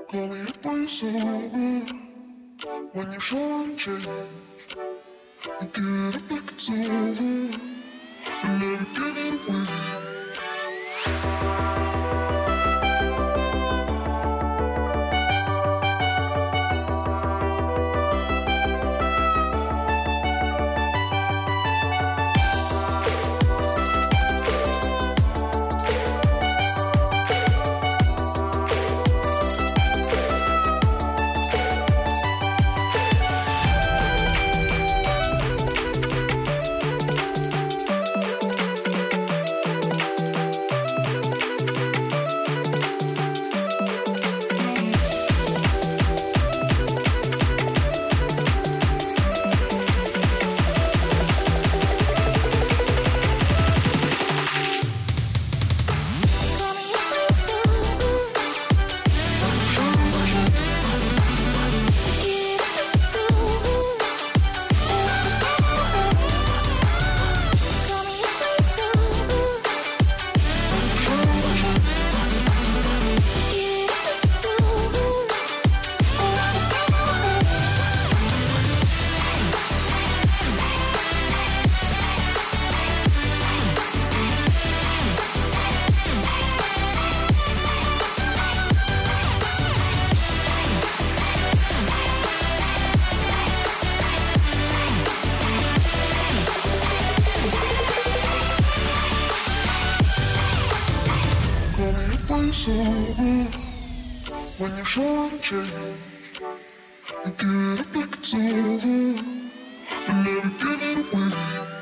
Call me up when it's over. When you're showing change, you give it up like it's over. And never give it away. It's over. When you're showing change, you give it up like it's over. And never give it away.